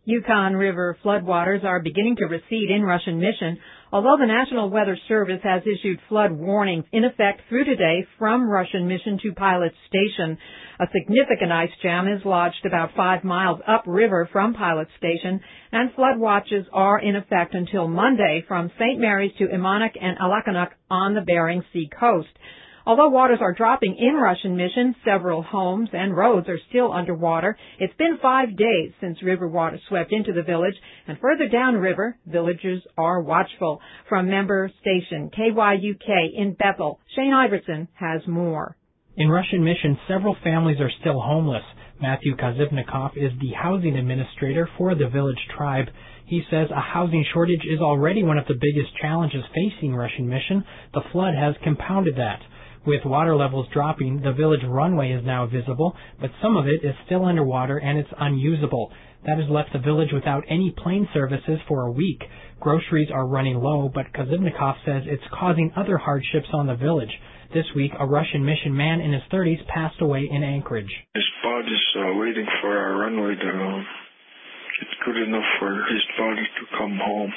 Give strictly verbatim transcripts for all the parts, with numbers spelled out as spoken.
Yukon River floodwaters are beginning to recede in Russian Mission, although the National Weather Service has issued flood warnings in effect through today from Russian Mission to Pilot Station. A significant ice jam is lodged about five miles upriver from Pilot Station, and flood watches are in effect until Monday from Saint Mary's to Imanak and Alakanuk on the Bering Sea coast. Although waters are dropping in Russian Mission, several homes and roads are still underwater. It's been five days since river water swept into the village, and further downriver, villagers are watchful. From member station K Y U K in Bethel, Shane Iverson has more. In Russian Mission, several families are still homeless. Matthew Kozivnikov is the housing administrator for the village tribe. He says a housing shortage is already one of the biggest challenges facing Russian Mission. The flood has compounded that. With water levels dropping, the village runway is now visible, but some of it is still underwater and it's unusable. That has left the village without any plane services for a week. Groceries are running low, but Kozivnikov says it's causing other hardships on the village. This week, a Russian Mission man in his thirties passed away in Anchorage. His body's uh, waiting for our runway to uh, get good enough for his body to come home.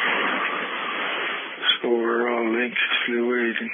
So we're all anxiously waiting.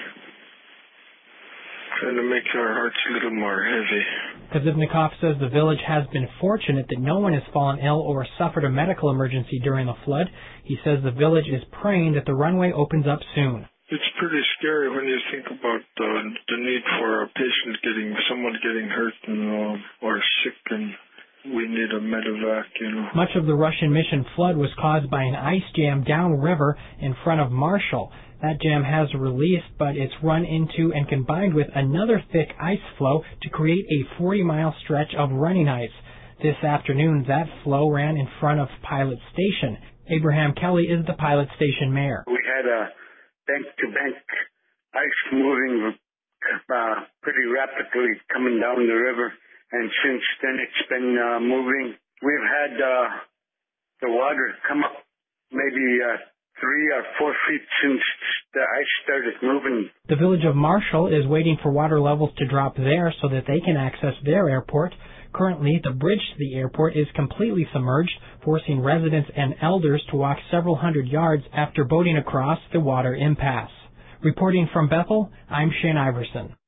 Trying to make our hearts a little more heavy. Kozivnikov says the village has been fortunate that no one has fallen ill or suffered a medical emergency during the flood. He says the village is praying that the runway opens up soon. It's pretty scary when you think about uh, the need for a patient getting, someone getting hurt and, uh, or sick, and we need a medevac, you know. Much of the Russian Mission flood was caused by an ice jam downriver in front of Marshall. That jam has released, but it's run into and combined with another thick ice flow to create a forty-mile stretch of running ice. This afternoon, that flow ran in front of Pilot Station. Abraham Kelly is the Pilot Station mayor. We had a bank-to-bank ice moving uh, pretty rapidly coming down the river, and since then it's been uh, moving. We've had uh, the water come up maybe uh, three or four feet since the ice started moving. The village of Marshall is waiting for water levels to drop there so that they can access their airport. Currently, the bridge to the airport is completely submerged, forcing residents and elders to walk several hundred yards after boating across the water impasse. Reporting from Bethel, I'm Shane Iverson.